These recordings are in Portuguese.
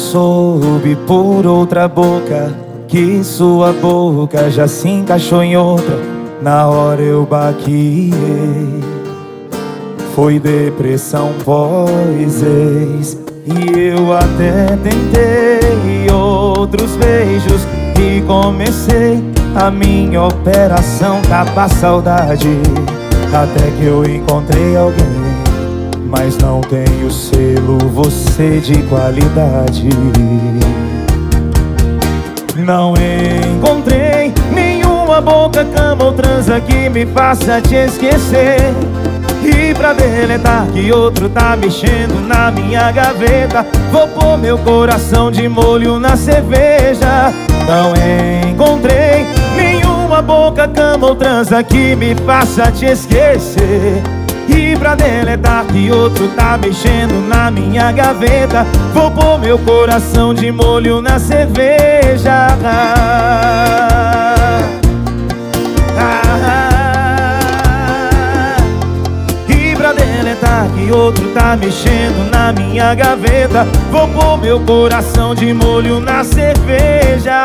soube por outra boca que sua boca já se encaixou em outra. Na hora eu baqueei. Foi depressão pós-ex. E eu até tentei outros beijos e comecei a minha operação tapa-saudade. Até que eu encontrei alguém, mas não tem o selo você de qualidade. Não encontrei nenhuma boca, cama ou transa que me faça te esquecer. E pra deletar que outro tá mexendo na minha gaveta, vou pôr meu coração de molho na cerveja. Não encontrei nenhuma boca, cama ou transa que me faça te esquecer. E pra deletar que outro tá mexendo na minha gaveta, vou pôr meu coração de molho na cerveja. E pra deletar que outro tá mexendo na minha gaveta, vou pôr meu coração de molho na cerveja.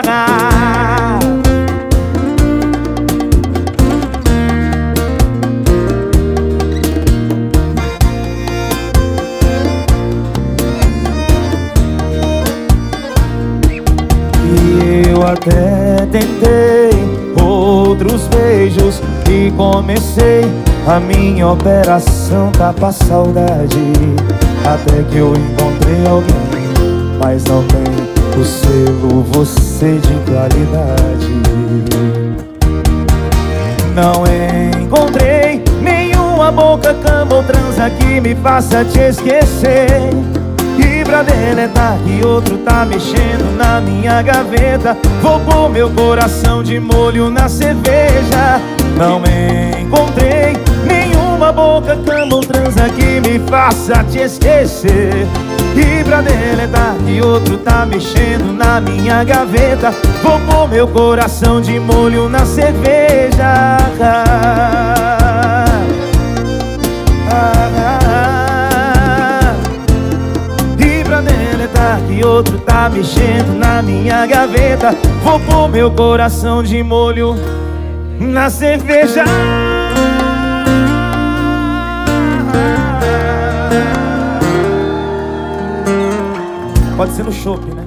Eu até tentei outros beijos e comecei a minha operação tapa-saudade. Até que eu encontrei alguém, mas não tem o selo você de qualidade. Não encontrei nenhuma boca, cama ou transa que me faça te esquecer. E pra deletar que outro tá mexendo na minha gaveta, vou pôr meu coração de molho na cerveja. Não encontrei nenhuma boca, cama ou transa que me faça te esquecer. E pra deletar que outro tá mexendo na minha gaveta, vou pôr meu coração de molho na cerveja. Que outro tá mexendo na minha gaveta, vou pôr meu coração de molho na cerveja. Pode ser no chopp, né?